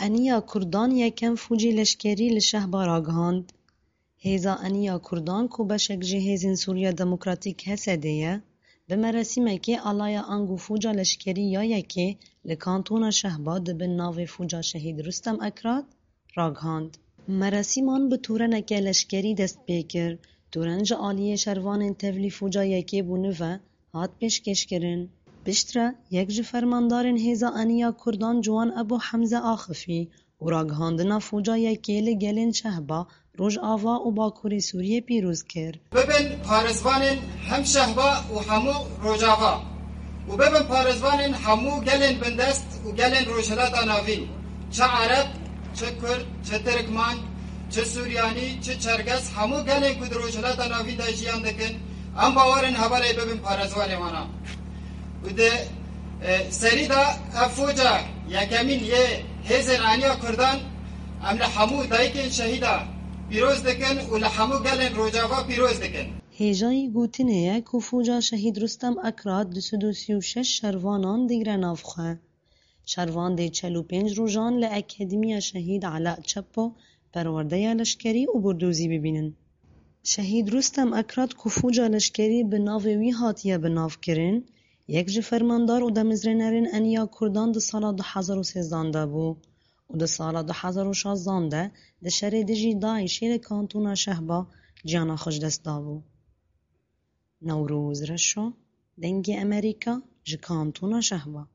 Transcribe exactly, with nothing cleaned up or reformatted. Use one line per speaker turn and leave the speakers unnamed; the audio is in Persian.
انیا کردان یکم فوجی لشکری لشهبا راگهاند. هیزا انیا کردان کو بشک جه هیزین سوریا دموکراتیک هسدیه به مراسمه که آلایا انگو فوجا لشکری یا یکی لکانتونا شهبا دبن ناو فوجا شهید رستم اکراد راگهاند. مراسمان به تورنک لشکری دست بیکر تورنج آلیه شروان تفلی فوجا یکی بونوه هات پیشکش کرن. بشتره یک جو فرماندارن هیزا انیا کردان جوان ابو حمزه آخفی و راگهاندنا فوجا یکی لگلن شهبا روژ آوا و باکوری سوریه پیروز کرد.
ببن پارزوان هم شهبا و همو روژ آوا و ببن پارزوان همو گلن بندست و گلن روشلات ناوین چه عرب، چه کرد، چه ترکمان، چه سوریانی، چه چرگس همو گلن کد روشلات ناوین دا جیان دکن ام باورن حوالی ببن پارزوان مانا و ده سری دا افوجا یکمین یه هزر انیا کردان ام لحمو دایکن شهیدا پیروز دکن و لحمو گلن روجاوا پیروز دکن.
هیجایی گوتنه که فوجا شهید رستم اکراد دوسد و سی و شش شروانان دیگر نافخه. شروان دی چلو پنج روزان لأکادمیا شهید علاء چپو پرورده لشکری و بردوزی ببینن. شهید رستم اکراد که فوجا لشکری به ناوی هاتیه به ناو کرن یک جو فرماندار و دمزرنرین انیا کردان ده سالا ده هزار و سیزدانده بو و ده سالا ده هزار و شازدانده ده شره دجی دایشی لکانتونا شهبا جانا خوش دست دابو. نوروز رشو دنگ امریکا جکانتونا شهبا